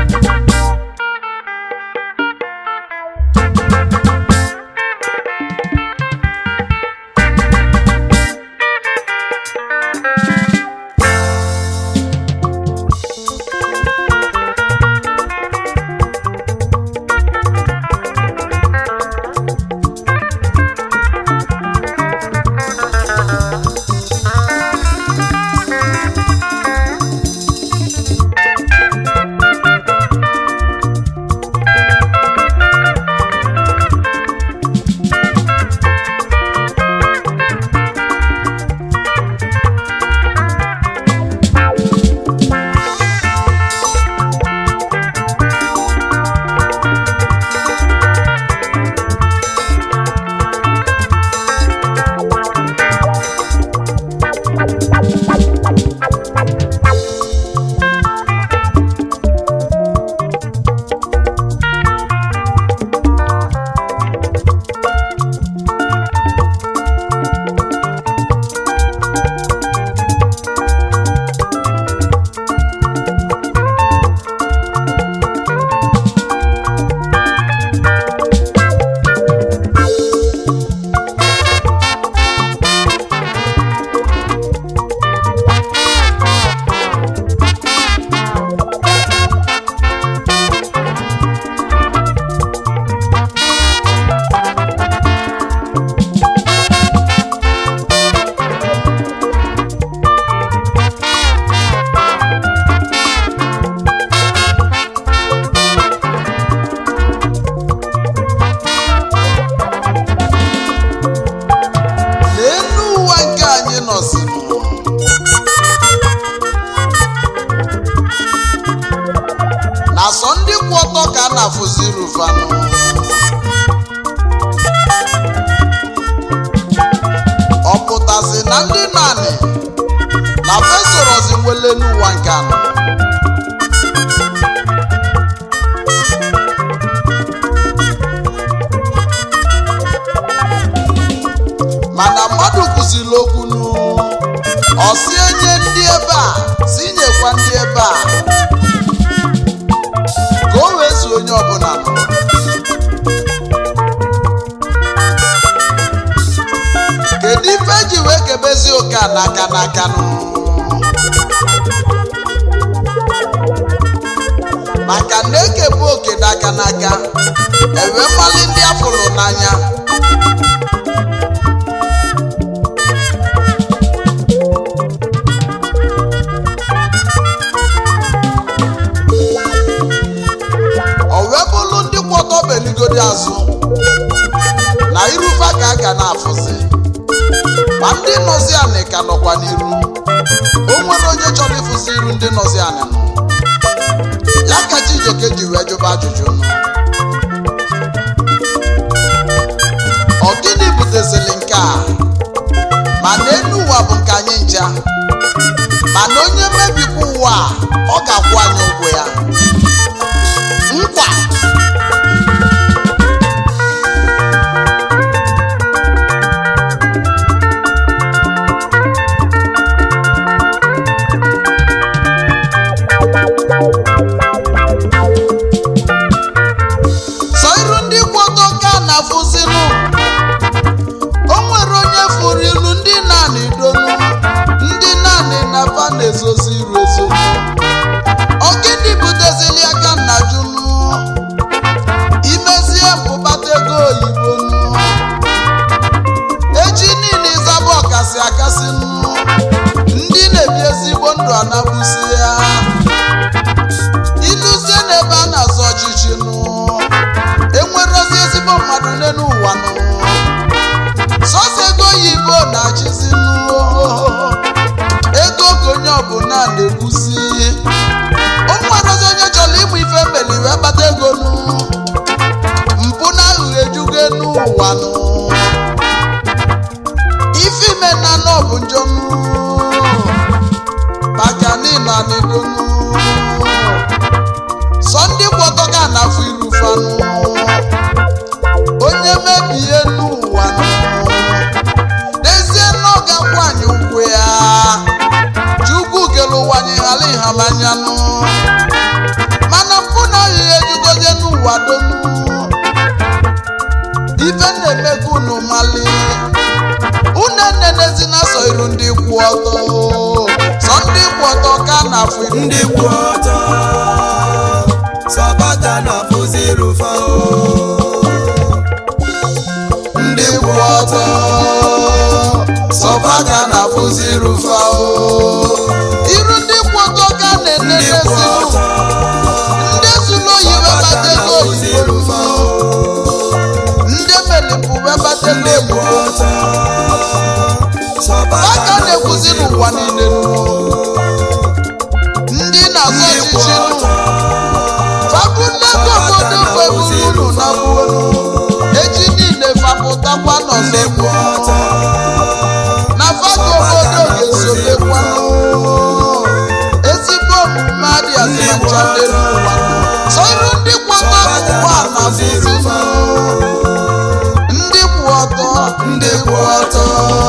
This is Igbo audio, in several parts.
mana mmadụ kụziri okwu nu osi enye ndị ebe a si nyekwa ndị ebe a ka o wee zuo onye ọbụla kedu ife ji wee kebezi ụka n'aka nụ maka na ekebu oke n'aka ewe mmalị ndị afụrụ n'anya owebulu ndị kwọtọ beligodi azụ na irufa ka a ga na-afụzi ma ndị nọzi anị ka nọkwa n'iru o nwere onye chọrọ ịfụzi iru ndị nọzi anị nọ ya ka Chijioke ji wee jụba ajụjụ ọ gịnị butezili nke a ma n'elu ụwa bụ nke anyị ncha mana onye mebikwa ụwa ọ ga-akwụ anyị ụgwọ ya nkwa soiru ndị kwọtọ ka na-afụzinụ o nwere onye fụrụ ilu ndị naanị donu ndị naanị na fa na-ezozi iru ezogbo ọ gịnị butezili aka nna junu imezie mpụbata ego oyibo nụ echi niile ịzaba ọkasị akasị nụ ndị na-ebi ezigbo ndụ anabụsi ya iluzie n'ebe a na-azọ ọchịchị nụ enwere ozi ezigbo mmadụ n'elu ụwa nụ sọsọ ego oyibo na-achịzi nụ ego ka onye ọbụla na-ekwuzi o nwere ozi onye chọrọ ịmụ ife mmeli wee kpata ego nụ mpụ na aghụghọ ejugo n'ụwa nụ ife ime na nọ bụ njọ nụ maka niile anịgo nụ sọ ndị kwọtọ ga na-afụ iru fanụ onye mebie n'ụwa nụ n'ezie na ọ ga-akwụ anyị ụgwọ ya Chukwu kere ụwa anyị ghara ịhamanya nụ mana mpụ ụwa donu ife na-emeka unu mali unu enenezi na so iru ndị kwụ ọtọ sọ ndị kwụ ọtọ ka na-afụ iru ndị kwụ ọtọ sọbata na-afụzi rufa ndị kwụ ọtọ sọbata na-afụzi rufa iru ndị kwụ ọtọ ka na-enenezi ndị zụlọ oyiwe batego oyibo ndị melipụ webatego oyibo aka na-ekwuzi n'ụwa niile ndị na-azọ ọchịchị fabulego obodo febulu na gbuolu eji niile fapụtakwa n'ọzọ na fago obodo ga-esobekwa ezigbo omume adịghị nchale n'ụwa so iru ndị kwata ụwa na bụzi ndị kwụ ọtọ ndị kwụ ọtọ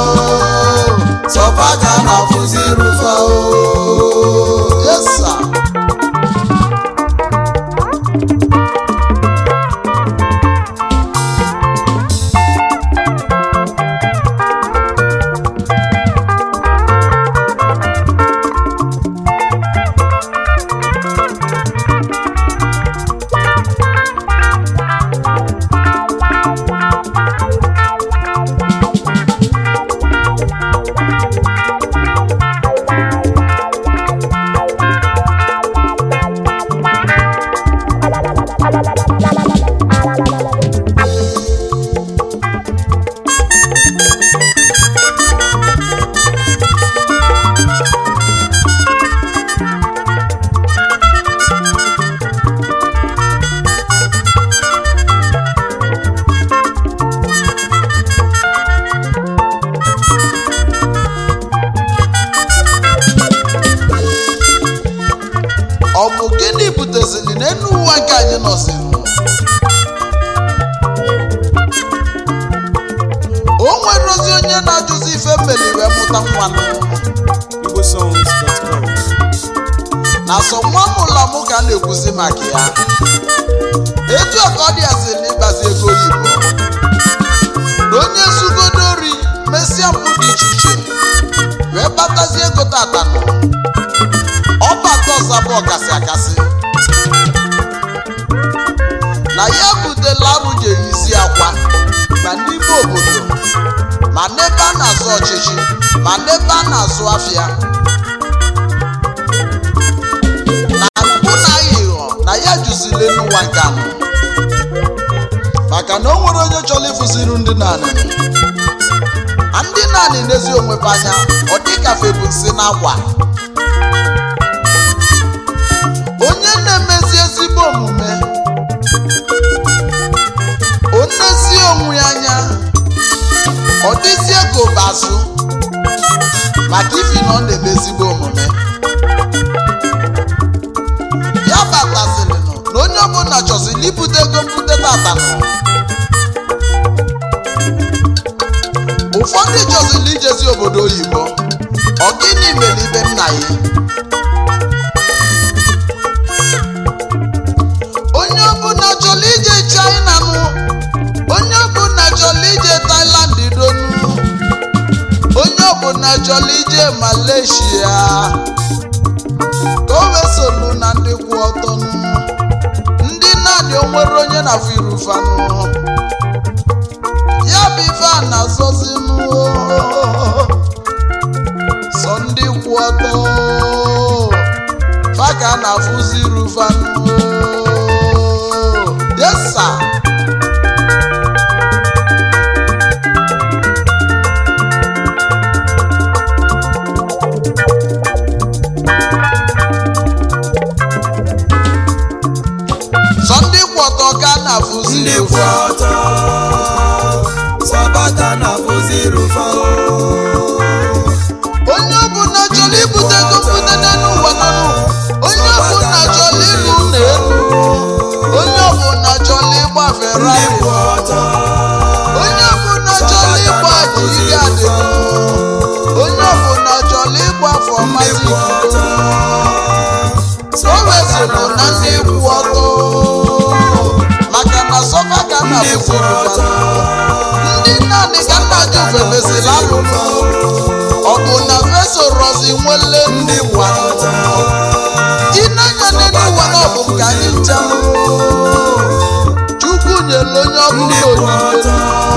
sọbata na-afụzi rufa yes sir. Ọ bụ gịnị butezili n'elu ụwa nke anyị nọsiri o nwere ozi onye na-ajụzi ife mmeli wee mụta nwanụ igbosongs.com na sọ nwa mụla mụ ka na-ekwuzi maka ya etu a ka ọ dị asịrị ịgbazi ego oyibo na onye zugodori mesịa mpụ dị iche iche wee kpatazi ego tatanụ ọbata ọzabụ ọkasị akasị na ya butela arụ ji eyizi akwa ma n'ime obodo ma n'ebe a na-azụ ọchịchị ma n'ebe a na-azụ afịa na mbụ na aghịghọ na ya jụzile n'ụwa nke anọ maka na o nwere onye chọrọ ịfụziri ndị naanị ndị naanị n'ezi onwepe anya ọ dịkafe bụ nsị n'akwa onye na-emezi ezigbo omume onezi onwe ya anya ọ dịzie ka ụbazụ maka ifi na ọ na-eme ezigbo omume ya batasịrịnụ na onye ọbụla chọziri ibute ego mbute tatanụ ụfọdụ chọziri ijezi obodo oyibo ọ gịnị mere ibe nna ya onye ọbụla chọrọ ije China nụ onye ọbụla chọrọ ije Thailand donu onye ọbụla chọrọ ije Malaysia ka o wee solu na ndị kwụ ọtọ ndị naanị o nwere onye na-afụ irufanụ ya bụ ife a na-azọzi sọ ndị kwụ ọtọ fa ka a na-afụzi irufanụ yes sir. Sunday kwọtọ ka na-afụzi ndị kwụ ọtọ sọbata na-afụzi rufa onye ọbụla chọrọ ibute ego mbute n'elu ụwa nọnụ onye ọbụla chọrọ ịlụ n'elu na-ajụ femesịrị alụlụ ọ bụ na fesorozi nwele ndị ụwa ịnanya n'elu ụwa na ọ bụ nke anyị ncha Chukwu nyere onye ọbụla onyinye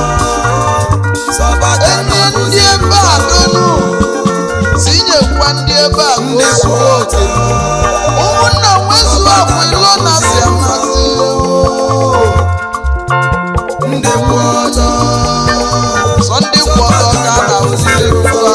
enye ndị ebe a donu tinyekwa ndị ebe a ka o zuo oke ụmụnna nwezuo akwa ilo na si amasị ndị kwụ ọtọ sọ ndị kwụ ọtọ ka a na-awụziri rufa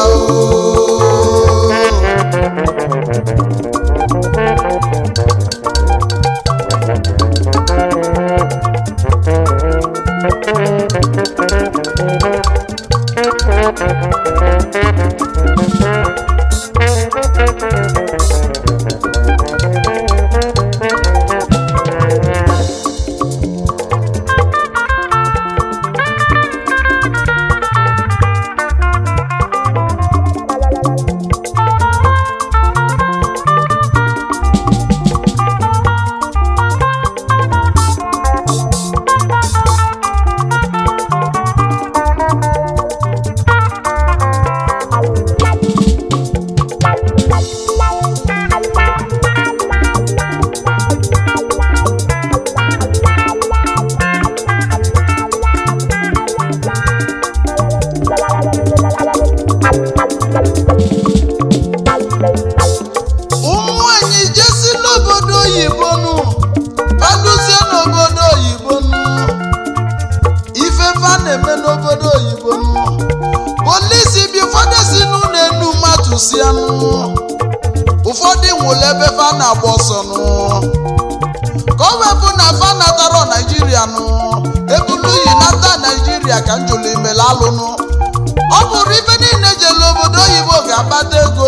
ụfọdụ nwụrụ ebe fa na-agba ọsọ ka o wepụ na fa natara Naijiria ebulu yi nata Naijiria ka njụlụ imele alụnụ ọ bụrụ ife niile jere obodo oyibo ga-akpata ego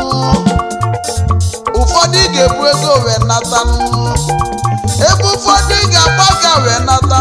ụfọdụ ga-ebu ego wee nata ebe ụfọdụ ga-agbaga wee nata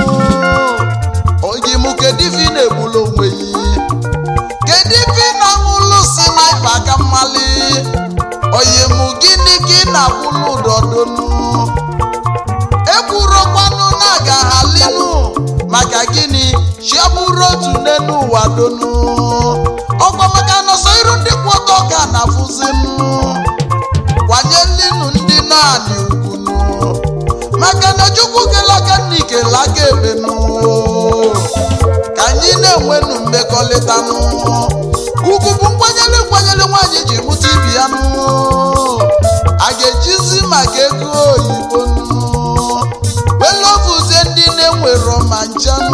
oyimu kedu ife ị na-egbulu onwe kedu ife ị na-aṅụlụ sniper aka mmali oyimu gịnị ka ị na-akwụlụ ụdọdonu ekwurokwanụ na-aga halinu maka gịnị chiabụrụ otu n'elu ụwa donu ọkwa maka nọsọ iru ndị kwụ ọtọ ka na-afụzinu kwanyelinu ndị naanị ugwunu maka na Chukwu kelaka n'ikelaka ebenu ka anyị na-enwenu mmekọrịta ugwu bụ nkwanyere nwaanyị ji mụta ibi ya a ga-ejizi maka ego oyibo welovuzie ndị na-enwero ma nchanụ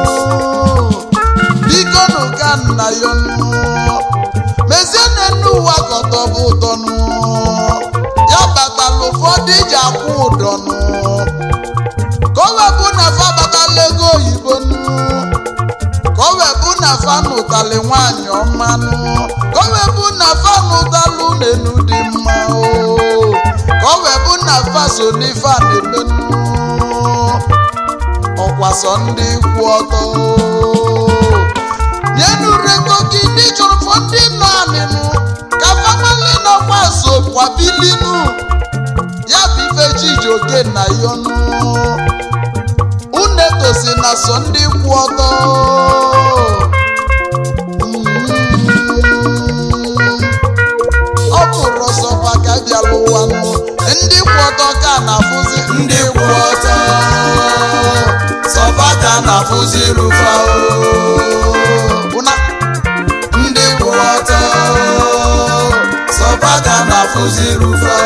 biko n'ụka nna ya mezie n'enu ụwa kọtọ bụ ụtọnụ ya batala ụfọdụ iji akwụ ụdọnụ ka o wepụ na fa batala ego oyibo ka o wepụ na fa nụtali nwaanyị ọmanụ ka o wepụ na fa nụtalụ n'enu dị mma ka o wepụ na fa so n'ife a na-emenụ ọkwasọ ndị kwụ ọtọ nyenu rego gị ndị chọrọ fọ ndị nọ anịnụ ka famali nọkwa so kwabilinụ ya bụ ife Chijioke na yọnụ unetosi na so ndị kwụ ọtọ ọ bụrụ ọsọfa ka bịala ụwanụ ndị kwụ ọtọ ka na-afụzi ndị kwụ ọtọ sọfa ka na-afụzi rufa ndị kwụ ọtọ sọfa ka na-afụzi rufa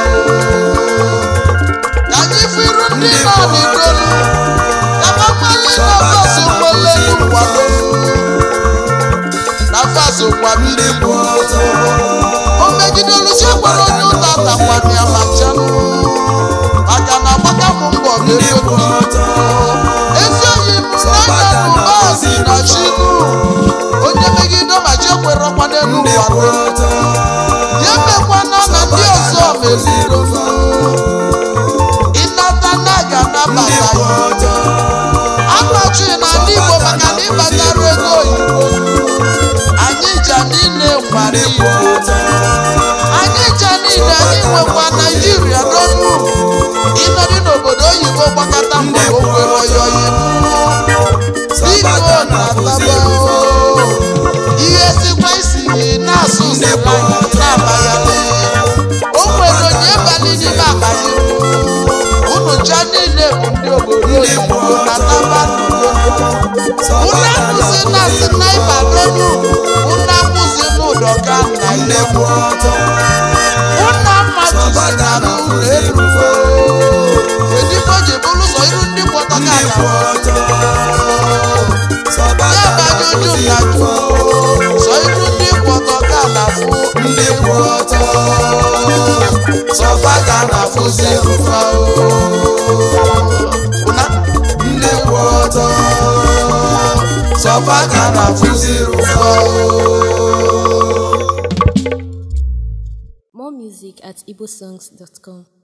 ka anyị firu ndị nọ n'igolu ka mamali na faso nwele n'ụkwado na faso kwamiri kwụ ọtọ o megidelu si gwara onye ụta takwami amachanụ maka na agbaka m mbọ ga-egodu ezi oyi m n'anya n'ụbazi na chinu onye megide ma chekwere ọkwa n'elu ụwa ya mekwana na ndị ọzọ meziro ịnata na ga nabata ya amachi na ndị Igbo maka na ịbatara ego oyibo anyị ja niile nwere n'elu ụna kwụzi n'ụdọ ka nna ndị ya kwụ ọtọ ụna mmadụ si na n'ụlọ elu edibo ji bụrụ ụzọ iru ndị kwọtọ ka ndị kwụ ọtọ sọbata na-afụzi rụfa sọ iru ndị kwọtọ ka na-afụ ndị kwụ ọtọ sọbata na-afụzi rụfa ndị kwụ ọtọ sọbata na-afụzi rụfa. More music at igbosongs.com.